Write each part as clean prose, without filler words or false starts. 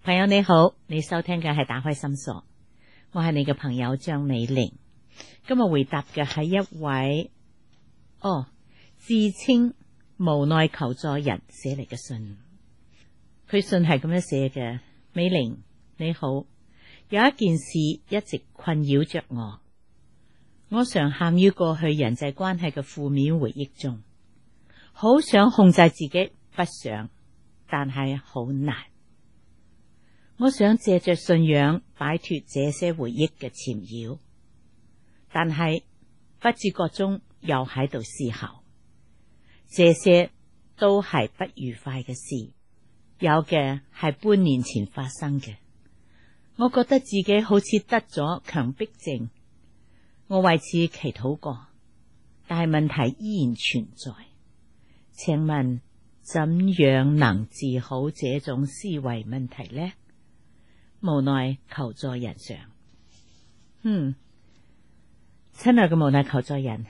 朋友你好，你收聽嘅係打開心鎖，我係你嘅朋友張美玲。今日回答嘅係一位自稱無奈求助人寫嚟嘅信。佢信係咁樣寫嘅：美玲你好，有一件事一直困擾着我常陷於過去人際關係嘅負面回憶中，好想控制自己，不想，但係好難。我想借着信仰擺脫這些回憶嘅纏繞，但係不自覺中又喺度思考，這些都係不愉快嘅事，有嘅係半年前發生嘅。我覺得自己好似得咗強迫症，我為此祈禱過，但係問題依然存在。請問怎樣能治好這種思維問題呢？無奈求助人上，親愛嘅無奈求助人，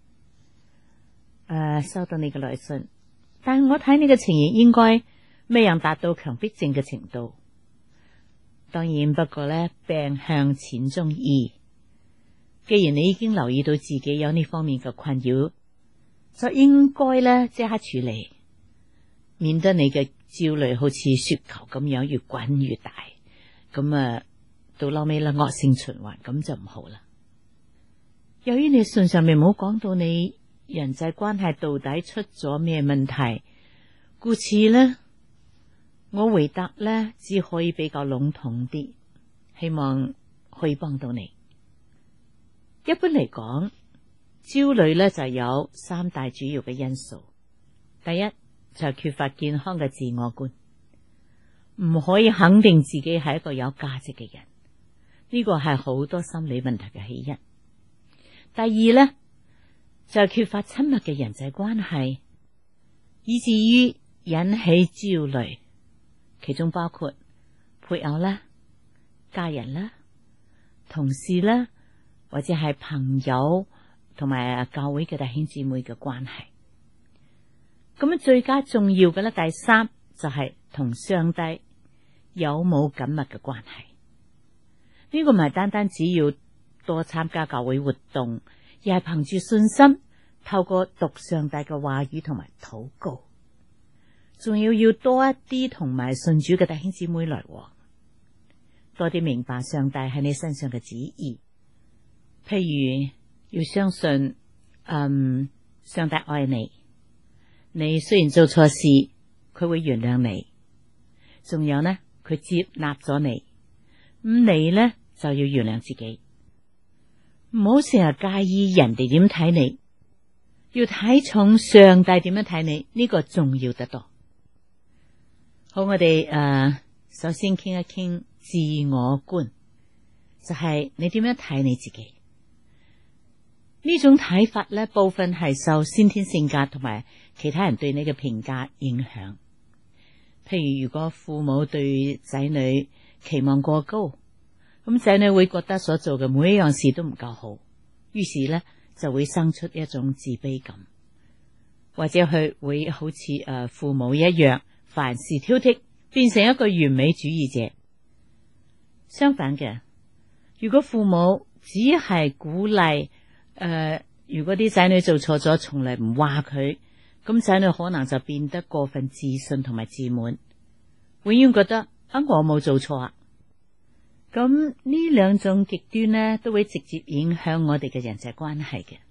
收到你嘅來信，但我睇你嘅情形應該未能達到強迫症嘅程度。當然，不過呢，病向淺中醫。既然你已經留意到自己有呢方面嘅困擾，就應該呢即刻處理，免得你嘅焦慮好似雪球咁樣越滾越大。咁到後尾啦，惡性循環，咁就唔好啦。由於你信上面冇講到你人際關係到底出咗咩問題，故此呢，我回答呢只可以比較籠統啲，希望可以幫到你。一般嚟講，焦慮呢就有三大主要嘅因素。第一就係缺乏健康嘅自我觀，唔可以肯定自己係一個有價值嘅人，呢個係好多心理問題嘅起因。第二呢，就係缺乏親密嘅人際關係，以至於引起焦慮，其中包括配偶啦、家人啦、同事啦，或者係朋友同埋教會嘅弟兄姊妹嘅關係。咁最加重要嘅咧，第三就係同上帝有冇緊密嘅關係。呢個唔係單單只要多參加教會活動，而係憑住信心透過讀上帝嘅話語同埋禱告，仲要多一啲同埋信主嘅弟兄姊妹來往，多啲明白上帝喺你身上嘅旨意。譬如要相信上帝愛你，你雖然做錯事，佢會原諒你，仲有呢，佢接納咗你，咁你呢就要原諒自己，唔好成日介意人哋點睇你，要睇重上帝點樣睇你，呢個重要得多。好，我哋首先傾一傾自我觀，就係你點樣睇你自己。呢種睇法呢，部分係受先天性格同埋其他人對你嘅評價影響。譬如如果父母對仔女期望過高，咁仔女會覺得所做嘅每一樣事都唔夠好，於是呢就會生出一種自卑感，或者佢會好似父母一樣凡事挑剔，變成一個完美主義者。相反嘅，如果父母只係鼓勵如果啲仔女做錯咗，從嚟唔話佢，咁仔女可能就變得過分自信同埋自滿，永遠覺得我冇做錯啊。咁呢兩種極端呢，都會直接影響我哋嘅人際關係嘅。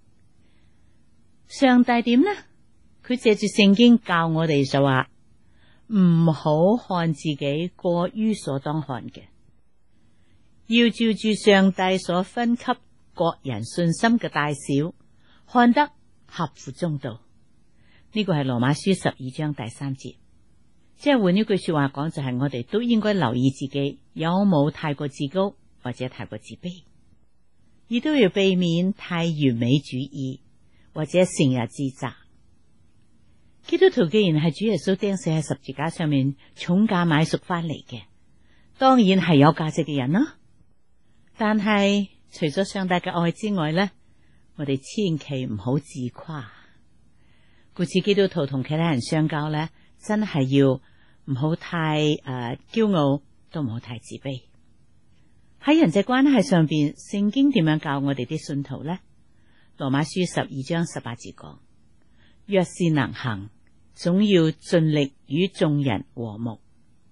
上帝點呢？佢借住聖經教我哋就話，唔好看自己過於所當看嘅，要照住上帝所分給各人信心嘅大小，看得合乎中道。呢個係羅馬書12章第3節。即係換一句說話講，就係我哋都應該留意自己有冇太過自高或者太過自卑，亦都要避免太完美主義或者成日自責。基督徒既然係主耶穌釘死喺十字架上面重價買贖翻嚟嘅，當然係有價值嘅人啦。但係除咗上帝嘅愛之外呢，我哋千祈唔好自誇。故此基督徒同其他人相交呢，真係要唔好太驕傲，都唔好太自卑。喺人際關係上邊，聖經點樣教我哋啲信徒呢？羅馬書12章18節講：若是能行，總要盡力與眾人和睦。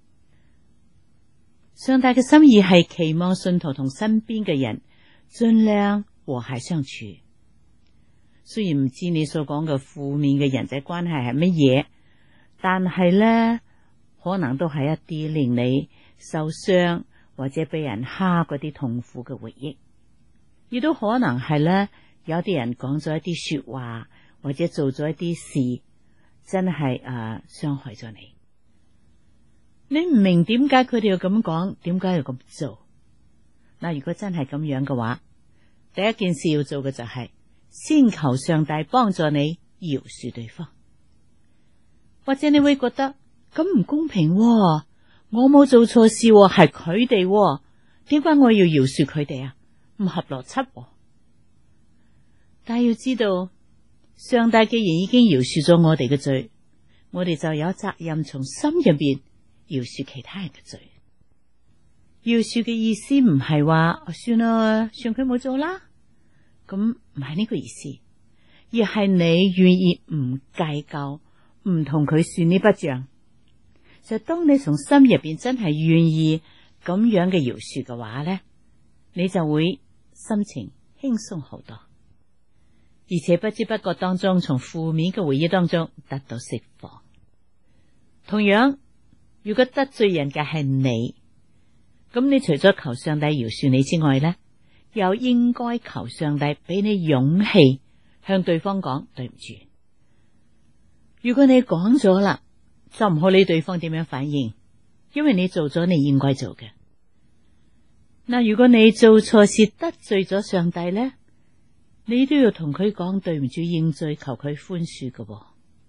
上帝嘅心意係期望信徒同身邊嘅人盡量和諧相處。雖然唔知你所講嘅負面嘅人際關係係乜嘢，但係呢，可能都係一啲令你受傷或者俾人蝦嗰啲痛苦嘅回憶，亦都可能係呢，有啲人講咗一啲說話或者做咗一啲事，真係傷害咗你。你唔明點解佢哋要咁講，點解要咁做？嗱，如果真係咁樣嘅話，第一件事要做嘅就係先求上帝幫助你饒恕對方。或者你會覺得咁唔公平喎，我冇做錯事喎，係佢哋，點解我要饒恕佢哋啊？唔合邏輯喎。但係要知道，上帝既然已經饒恕咗我哋嘅罪，我哋就有責任從心入邊饒恕其他人嘅罪。饒恕嘅意思唔係話算啦，算佢冇做啦，咁唔係呢個意思，而係你願意唔計較，唔同佢算呢筆賬。就當你從心入邊真係願意咁樣嘅饒恕嘅話咧，你就會心情輕鬆好多，而且不知不覺當中從負面嘅回憶當中得到釋放。同樣，如果得罪人嘅係你，咁你除咗求上帝饒恕你之外咧，又應該求上帝俾你勇氣向對方講對唔住。如果你講咗啦，就唔好理對方點樣反應，因為你做咗你應該做嘅。嗱，如果你做錯事得罪咗上帝咧，你都要同佢講對唔住，認罪，求佢寬恕嘅。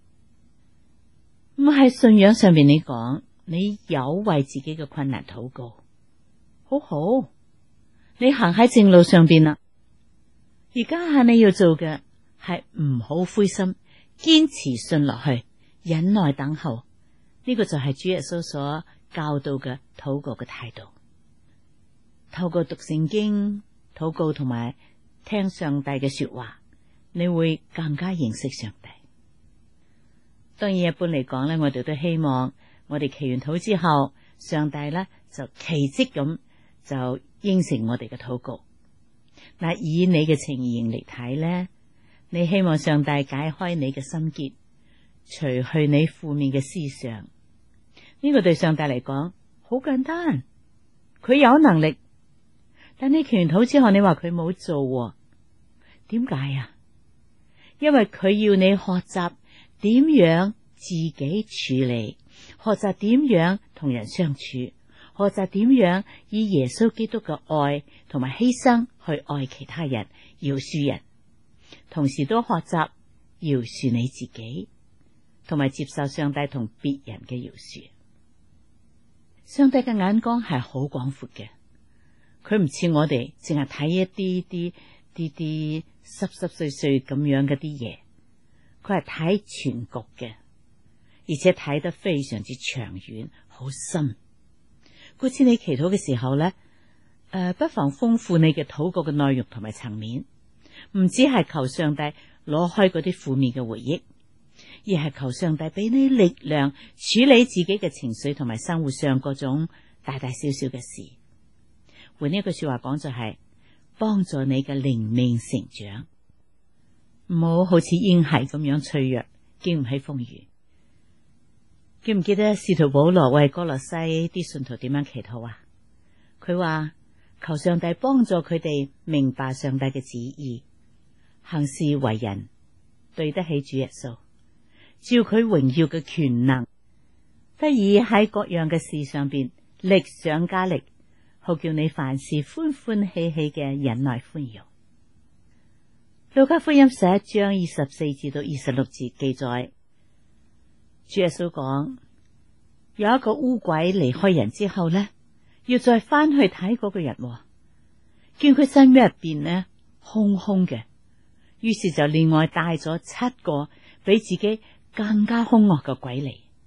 咁喺信仰上面你講，你有為自己嘅困難禱告，好好，你行喺正路上邊啦。而家下你要做嘅係唔好灰心，堅持信落去，忍耐等候。呢個就係主耶穌所教導嘅禱告嘅態度。透過讀聖經、禱告同埋聽上帝嘅說話，你會更加認識上帝。當然一般嚟講咧，我哋都希望我哋祈完禱之後，上帝咧就奇蹟咁就應承我哋嘅禱告。嗱，以你嘅情形嚟睇咧，你希望上帝解開你嘅心結，除去你負面嘅思想。呢個對上帝嚟講好簡單，佢有能力，但你祈完禱之後，你話佢冇做，點解啊？因為佢要你學習點樣自己處理，學習點樣同人相處，學習點樣以耶穌基督嘅愛同埋犧牲去愛其他人，饒恕人，同時都學習饒恕你自己，同埋接受上帝同別人嘅饒恕。上帝嘅眼光係好廣闊嘅，佢唔似我哋淨係睇一啲濕濕碎碎咁樣嘅啲嘢，佢係睇全局嘅，而且睇得非常之長遠，好深。故此你祈禱嘅時候咧，不妨豐富你嘅禱告嘅內容同埋層面，唔只係求上帝攞開嗰啲負面嘅回憶，而係求上帝俾你力量處理自己嘅情緒同埋生活上各種大大小小嘅事。換一句說話講就係幫助你嘅靈命成長，唔好好似嬰孩咁樣脆弱，經唔起風雨。記唔記得使徒保羅為哥羅西啲信徒點樣祈禱啊？佢話求上帝幫助佢哋明白上帝嘅旨意，行事為人對得起主耶穌，照佢榮耀嘅權能，得以喺各樣嘅事上邊力上加力，好叫你凡事歡歡喜喜嘅忍耐寬容。路加福音11章24至到26節記載，主耶穌講，有一個污鬼離開人之後呢，要再翻去睇嗰個人，見佢身邊入邊呢空空嘅，於是就另外帶咗7個比自己更加兇惡嘅鬼嚟，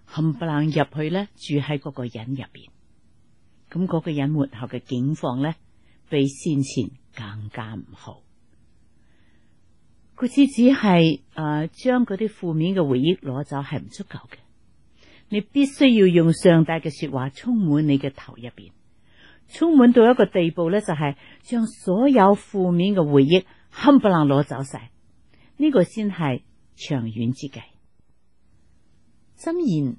冚唪唥入去咧，住喺嗰個人入邊。咁嗰個人末後嘅境況咧，比先前更加唔好。佢只係將嗰啲負面嘅回憶攞走係唔足夠嘅，你必須要用上帝嘅說話充滿你嘅頭入邊，充滿到一個地步咧，就係將所有負面嘅回憶冚唪唥攞走晒，呢個先係長遠之計。箴言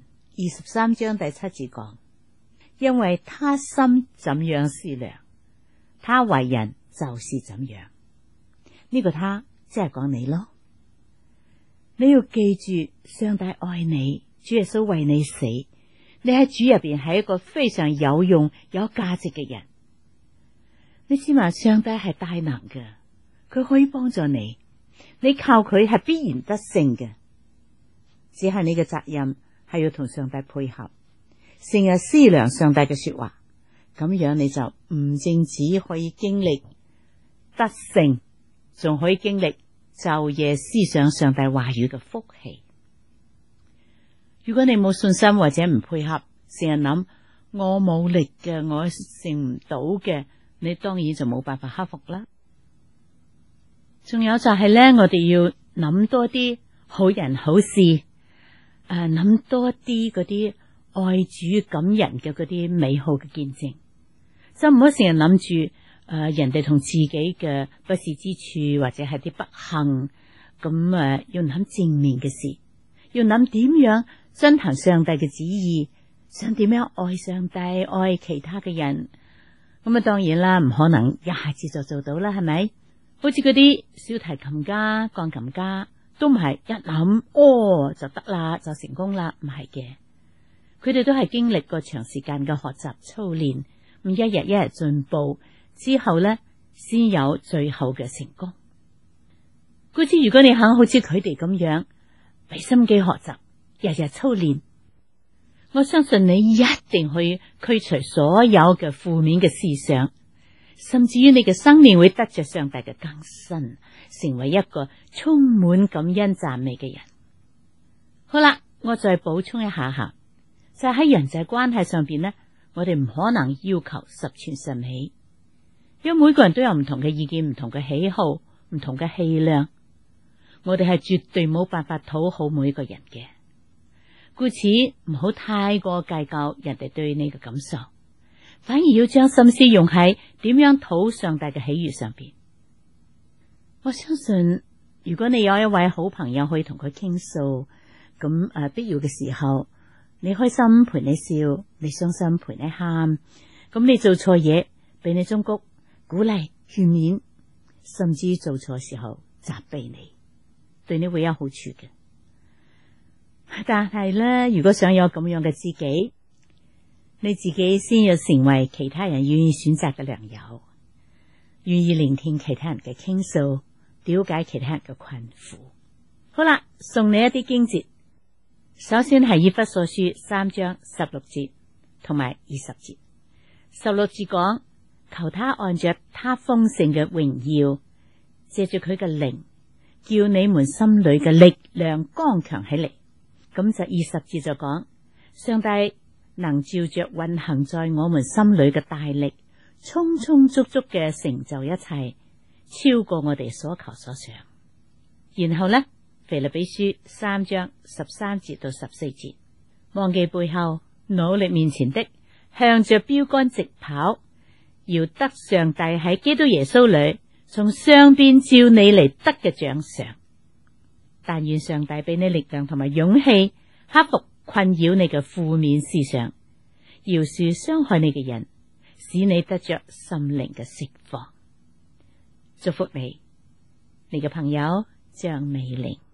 23章第7節講，因為他心怎樣思量，他為人就是怎樣。呢個他即係講你咯，你要記住，上帝愛你，主耶穌為你死，你喺主入邊係一個非常有用、有價值嘅人。你知嘛？上帝係大能嘅，佢可以幫助你，你靠佢係必然得勝嘅。只係你嘅責任係要同上帝配合，成日思量上帝嘅說話，咁樣你就唔淨止可以經歷得勝，仲可以經歷晝夜思想上帝話語嘅福氣。如果你冇信心或者唔配合，成日諗我冇力嘅，我成唔到嘅，你當然就冇辦法克服啦。仲有就係咧，我哋要諗多啲好人好事，諗多啲嗰啲愛主感人嘅嗰啲美好嘅見證，就唔好成日諗住人哋同自己嘅不是之處或者係啲不幸，咁要諗正面嘅事，要諗點樣遵行上帝嘅旨意，想點樣愛上帝愛其他嘅人。咁當然啦，唔可能一下子就做到啦，係咪？好似嗰啲小提琴家、鋼琴家都唔係一諗就得啦，就成功啦，唔係嘅。佢哋都係經歷過長時間嘅學習操練，咁一日一日進步之後咧，先有最後嘅成功。故此，如果你肯好似佢哋咁樣俾心機學習，日日操練，我相信你一定可以驅除所有嘅負面嘅思想，甚至於你嘅生命會得着上帝嘅更新，成為一個充滿感恩讚美嘅人。好啦，我再補充一下，就喺人際關係上邊呢，我哋唔可能要求十全十美，因為每個人都有唔同嘅意見、唔同嘅喜好、唔同嘅氣量，我哋係絕對冇辦法討好每一個人嘅。故此唔好太過計較人哋對你嘅感受，反而要將心思用喺點樣討上帝嘅喜悅上邊。我相信如果你有一位好朋友可以同佢傾訴，咁必要嘅時候，你開心陪你笑，你傷心陪你喊，咁你做錯嘢俾你忠告、鼓勵、勸勉，甚至做錯時候責備你，對你會有好處嘅。但係咧，如果想有咁樣嘅知己，你自己先要成為其他人願意選擇嘅良友，願意聆聽其他人嘅傾訴，了解其他人嘅困苦。好啦，送你一啲經節，首先係以弗所書3章16節同埋20節。16節講，求他按着他豐盛嘅榮耀，借住佢嘅靈，叫你們心裏嘅力量剛強起嚟。咁就20節就講，上帝能照着運行在我們心裏嘅大力，充充足足嘅成就一切，超過我哋所求所想。然後呢，腓立比書3章13節到14節，忘記背後，努力面前的，向着標杆直跑，要得上帝喺基督耶穌裏從上邊召你嚟得嘅獎賞。但願上帝俾你力量同埋勇氣，克服困擾你嘅負面思想，饒恕傷害你嘅人，使你得着心靈嘅釋放。祝福你，你嘅朋友張美玲。